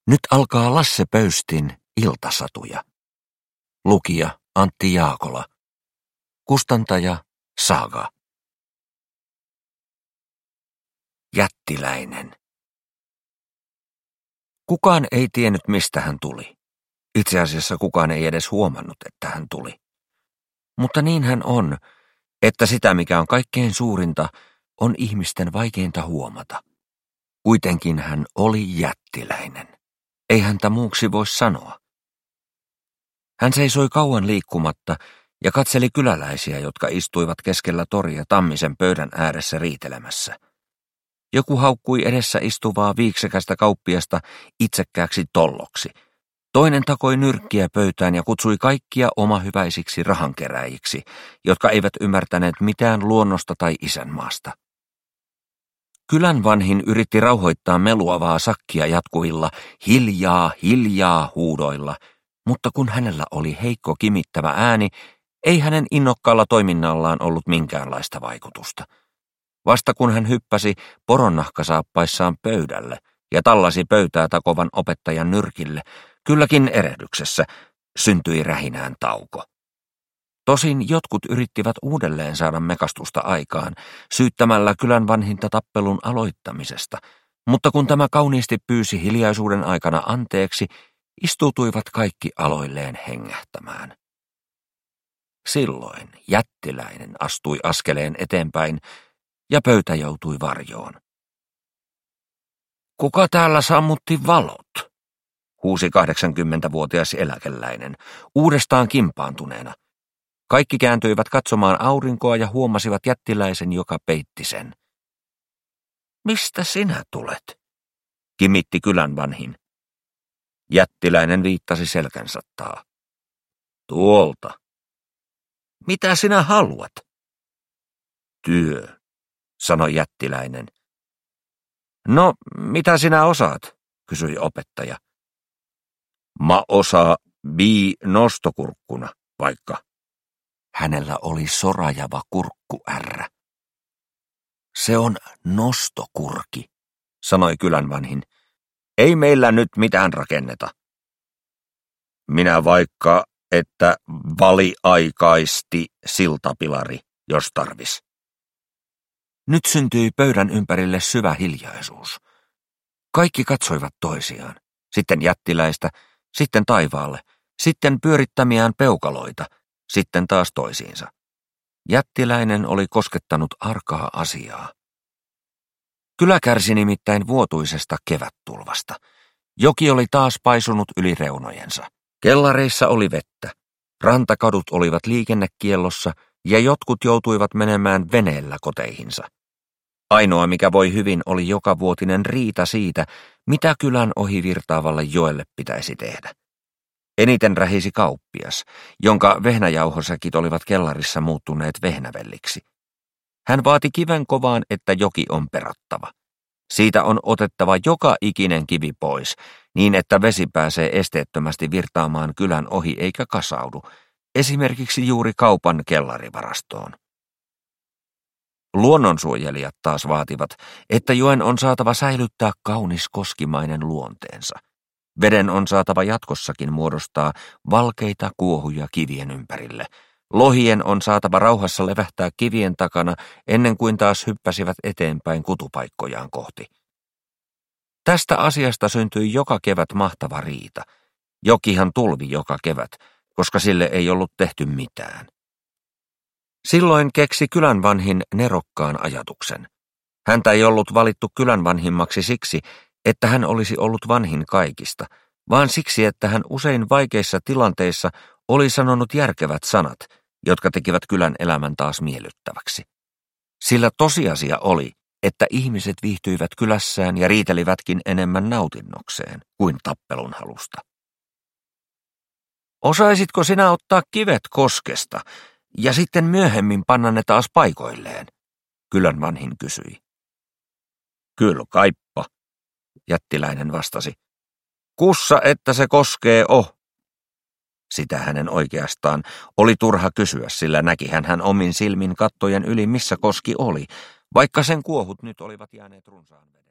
Nyt alkaa Lasse Pöystin iltasatuja. Lukija Antti Jaakola. Kustantaja Saga. Jättiläinen. Kukaan ei tiennyt, mistä hän tuli. Itse asiassa kukaan ei edes huomannut, että hän tuli. Mutta niin hän on, että sitä, mikä on kaikkein suurinta, on ihmisten vaikeinta huomata. Kuitenkin hän oli jättiläinen. Ei häntä muuksi voi sanoa. Hän seisoi kauan liikkumatta ja katseli kyläläisiä, jotka istuivat keskellä toria Tammisen pöydän ääressä riitelemässä. Joku haukkui edessä istuvaa viiksekästä kauppiasta itsekkääksi tolloksi. Toinen takoi nyrkkiä pöytään ja kutsui kaikkia omahyväisiksi rahankeräjiksi, jotka eivät ymmärtäneet mitään luonnosta tai isänmaasta. Kylän vanhin yritti rauhoittaa meluavaa sakkia jatkuvilla hiljaa, hiljaa huudoilla, mutta kun hänellä oli heikko kimittävä ääni, ei hänen innokkaalla toiminnallaan ollut minkäänlaista vaikutusta. Vasta kun hän hyppäsi poronnahkasaappaissaan pöydälle ja tallasi pöytää takovan opettajan nyrkille, kylläkin erehdyksessä syntyi rähinään tauko. Tosin jotkut yrittivät uudelleen saada mekastusta aikaan, syyttämällä kylän vanhinta tappelun aloittamisesta, mutta kun tämä kauniisti pyysi hiljaisuuden aikana anteeksi, istuutuivat kaikki aloilleen hengähtämään. Silloin jättiläinen astui askeleen eteenpäin ja pöytä joutui varjoon. "Kuka täällä sammutti valot?" huusi 80-vuotias eläkeläinen, uudestaan kimpaantuneena. Kaikki kääntyivät katsomaan aurinkoa ja huomasivat jättiläisen, joka peitti sen. "Mistä sinä tulet?" kimitti kylän vanhin. Jättiläinen viittasi selkänsä taa. "Tuolta." "Mitä sinä haluat?" "Työ", sanoi jättiläinen. "No, mitä sinä osaat?" kysyi opettaja. "Ma osaa nostokurkkuna, vaikka." Hänellä oli sorajava kurkkuärrä. "Se on nostokurki", sanoi kylän vanhin. "Ei meillä nyt mitään rakenneta." "Minä vaikka, että valiaikaisti siltapilari, jos tarvis." Nyt syntyi pöydän ympärille syvä hiljaisuus. Kaikki katsoivat toisiaan, sitten jättiläistä, sitten taivaalle, sitten pyörittämiään peukaloita, sitten taas toisiinsa. Jättiläinen oli koskettanut arkaa asiaa. Kylä kärsi nimittäin vuotuisesta kevättulvasta. Joki oli taas paisunut yli reunojensa. Kellareissa oli vettä. Rantakadut olivat liikennekiellossa ja jotkut joutuivat menemään veneellä koteihinsa. Ainoa, mikä voi hyvin, oli jokavuotinen riita siitä, mitä kylän ohi virtaavalle joelle pitäisi tehdä. Eniten rähisi kauppias, jonka vehnäjauhosäkit olivat kellarissa muuttuneet vehnävelliksi. Hän vaati kiven kovaan, että joki on perattava. Siitä on otettava joka ikinen kivi pois, niin että vesi pääsee esteettömästi virtaamaan kylän ohi eikä kasaudu, esimerkiksi juuri kaupan kellarivarastoon. Luonnonsuojelijat taas vaativat, että joen on saatava säilyttää kaunis koskimainen luonteensa. Veden on saatava jatkossakin muodostaa valkeita kuohuja kivien ympärille. Lohien on saatava rauhassa levähtää kivien takana ennen kuin taas hyppäsivät eteenpäin kutupaikkojaan kohti. Tästä asiasta syntyi joka kevät mahtava riita. Jokihan tulvi joka kevät, koska sille ei ollut tehty mitään. Silloin keksi kylän vanhin nerokkaan ajatuksen. Häntä ei ollut valittu kylän vanhimmaksi siksi, että hän olisi ollut vanhin kaikista, vaan siksi, että hän usein vaikeissa tilanteissa oli sanonut järkevät sanat, jotka tekivät kylän elämän taas miellyttäväksi. Sillä tosiasia oli, että ihmiset viihtyivät kylässään ja riitelivätkin enemmän nautinnokseen kuin tappelun halusta. "Osaisitko sinä ottaa kivet koskesta ja sitten myöhemmin panna ne taas paikoilleen?" kylän vanhin kysyi. "Kyllä kaippa", jättiläinen vastasi. "Kussa, että se koskee Sitä hänen oikeastaan oli turha kysyä, sillä näkihän hän omin silmin kattojen yli, missä koski oli, vaikka sen kuohut nyt olivat jääneet runsaan veden.